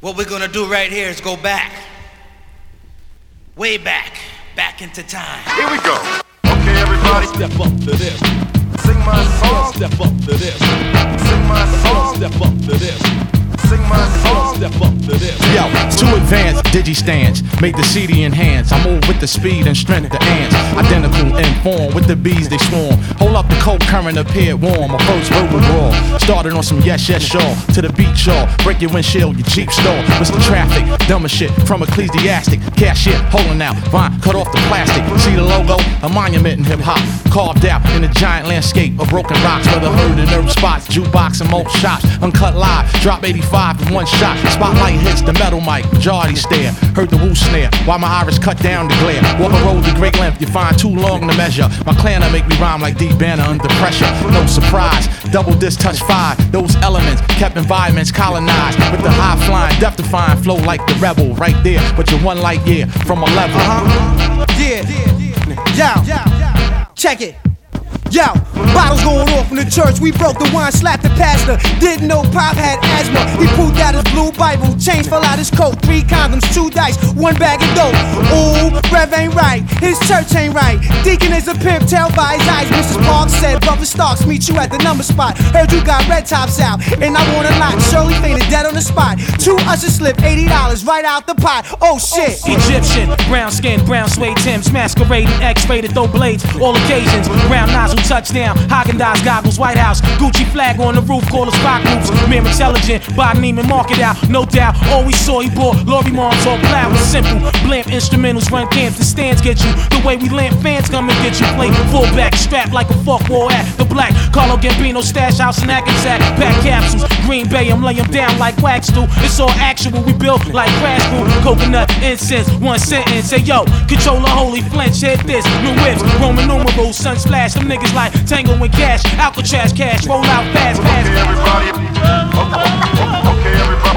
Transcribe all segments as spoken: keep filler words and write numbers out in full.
What we're gonna do right here is go back. Way back. Back into time. Here we go. Okay, everybody. Step up to this. Sing my song. Step up to this. Sing my song. Step up to this. Sing my song. Step up to this. Yo, too advanced, digi stands. Made the C D enhance. I move with the speed and strength the ants. Identical in form with the bees they swarm. Hold up the cold current appeared warm. My first verbal brawl. Started on some yes, yes, sure. To the beat, y'all. Break your windshield, your Jeep stall. What's the traffic? Dumber shit from ecclesiastic. Cashier holding out. Vine cut off the plastic. See the logo? A monument in hip hop. Carved out in a giant landscape of broken rocks. Where the herd and herb spots. Jukebox and most shops. Uncut live. Drop eighty-five in one shot. Spotlight hits the metal mic. Majority stare. Heard the woo snare. While my iris cut down the glare. Walk a road to great length. You find too long to measure. My clanner make me rhyme like D Banner under pressure. No surprise. Double disc touch five. Those elements kept environments colonized. With the high flying, death defying flow like the rebel. Right there. But you're one light year from a level. Uh-huh. Yeah. Yo. Check it. Yo, bottles going off in the church. We broke the wine, slapped the pastor. Didn't know Pop had asthma. He pulled out his blue Bible. Chains fell out his coat. Three condoms, two dice, one bag of dope. Ooh, Rev ain't right. His church ain't right. Deacon is a pimp, tell by his eyes. Missus Parks said, Brother Starks, meet you at the number spot. Heard you got red tops out, and I want a lot. Shirley fainted dead on the spot. Two ushers slipped eighty dollars right out the pot. Oh shit. Egyptian, brown skin, brown suede Timbs, masquerading, X-rated, throw blades, all occasions. Brown nozzle, touchdown, Haagen-Dazs goggles, White House, Gucci flag on the roof, call us rock groups. Mere intelligent, buy Neiman, mark it out, no doubt. All we saw, he bought Lori Moms, all plow was simple. Blamp instrumentals, run camps, the stands get you. The way we lamp fans come and get you. Play fullback, strapped like a fuck war at the black. Carlo Gambino, stash house in Hackensack, pack capsules. Green Bay, I'm lay 'em down like wax do. It's all actual, we built like crash crew. Coconut incense, one sentence. Say yo, control the holy flinch, hit this. New whips, Roman numerals, sun splash. Them niggas like Tango and Cash, Alcatraz cash, roll out fast, fast. Okay, everybody. Okay,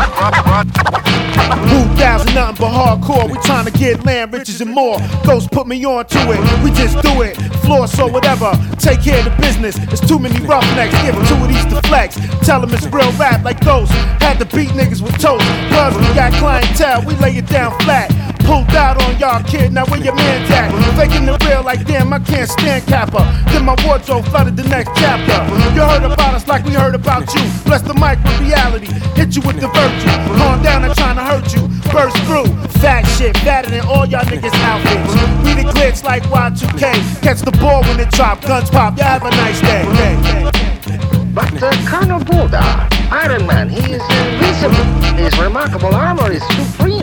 everybody. Who thousand nothing but hardcore. We trying to get land, riches and more. Ghost put me on to it. We just do it. Floor so whatever. Take care of the business. There's too many roughnecks. Give two of these to flex. Tell them it's real rap like Ghost. Had to beat niggas with toast. Plus we got clientele. We lay it down flat. Pulled out on y'all, kid, now where your man's at? Faking the real like damn, I can't stand Kappa. Then my wardrobe flooded the next chapter. You heard about us like we heard about you. Bless the mic with reality, hit you with the virtue. Calm down, I'm trying to hurt you. Burst through, fat shit, fatter than all y'all niggas outfits. We the glitch like Y two K. Catch the ball when it drop, guns pop, y'all have a nice day. But uh, Colonel Buddha, Iron Man, he is invisible. His remarkable armor is supreme.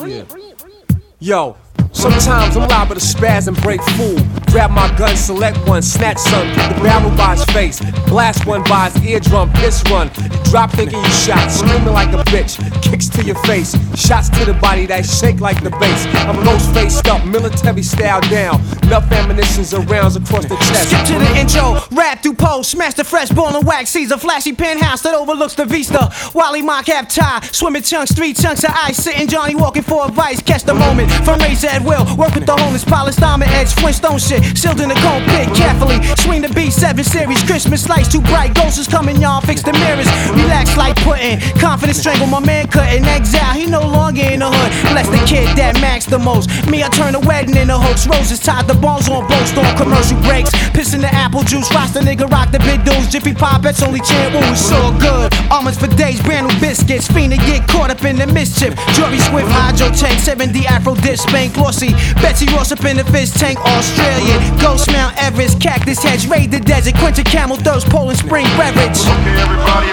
Yo, sometimes I'm liable to spaz and break fool. Grab my gun, select one, snatch some, put the barrel by his face. Blast one by his eardrum, piss run. You drop thinking you shot, screaming like a bitch. Kicks to your face, shots to the body that shake like the bass. I'm ghost faced up, military style down. Enough ammunitions and rounds across the chest. Skip to the intro, rap through post, smash the fresh ball and wax. Sees a flashy penthouse that overlooks the vista. Wally mock cap tie, swimming chunks, three chunks of ice. Sitting Johnny walking for advice. Catch the moment from Razor at will. Work with the homeless, polished diamond edge, Flintstone shit. Sealed in the cone pit, carefully. Swing the B seven series, Christmas lights too bright. Ghosts is coming, y'all. Fix the mirrors. Relax like pudding. Confidence strangle my man cutting. Exile, he no longer in the hood. Bless the kid that max the most. Me, I turn the wedding into hoax. Roses tied the balls on both storm commercial breaks. Pissing the apple juice. Roster nigga rock the big dudes. Jiffy Pop, that's only chant. Ooh, it's so good. Almonds for days, brand new biscuits. Fiend to get caught up in the mischief. Jory Swift, Hydro Tank, seventy Afro Dish, Spank Glossy. Betsy Ross up in the fish tank, Australian. Ghost Mount Everest, Cactus Hedge, raid the desert. Quench a camel thirst, Poland Spring beverage. Okay, everybody.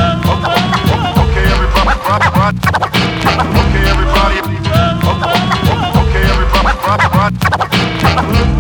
Okay, everybody. Okay, everybody. Okay, everybody.